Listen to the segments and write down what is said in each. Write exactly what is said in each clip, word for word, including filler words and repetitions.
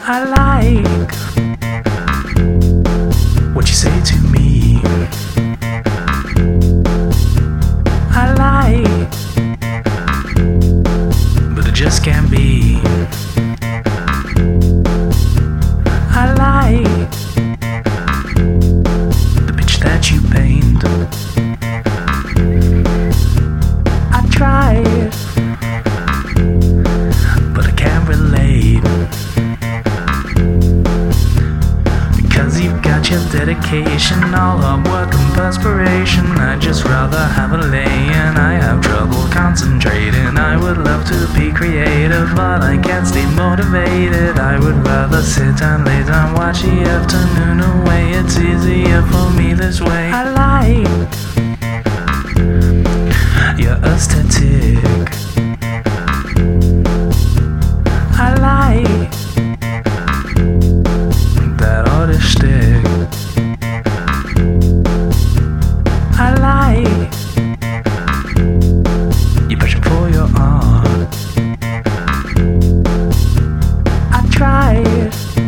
I like what you say to me. I like, but it just can't be. I like the picture that you paint. I try, but I can't relate. Because you've got your dedication, all hard work and perspiration. I'd just rather have a lay, and I have trouble concentrating. I would love to be creative, but I can't stay motivated. I would rather sit and lay down, watch the afternoon away. It's easier for me this way. I like your aesthetic. I like that artistic. I like you pushing for your art. I tried,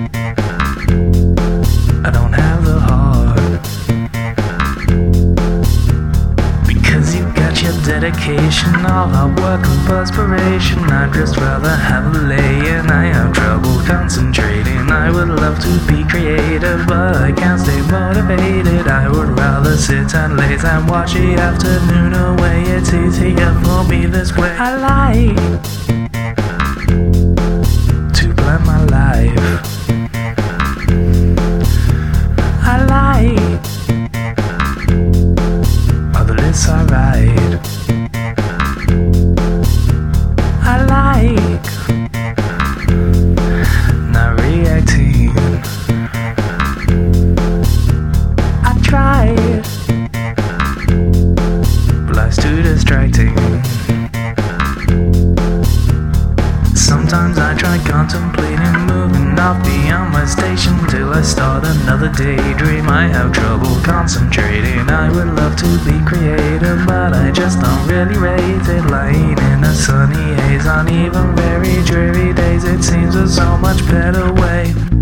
I don't have the heart. Because you've got your dedication, all hard work and perspiration. I'd just rather have a lay, and I have trouble concentrating. I would love to be creative, but I can't stay motivated. I would rather sit and lay and watch the afternoon away. It's easier for me this way. I like to plan my life. I like all the lists I write. I like not reacting. I tried, but life's too distracting. Sometimes I try contemplating moving off beyond my station till I start another daydream. I have trouble concentrating. I would love to be creative, but I just don't really rate it. Lying in a sunny haze on even very dreary days, it seems a so much better way.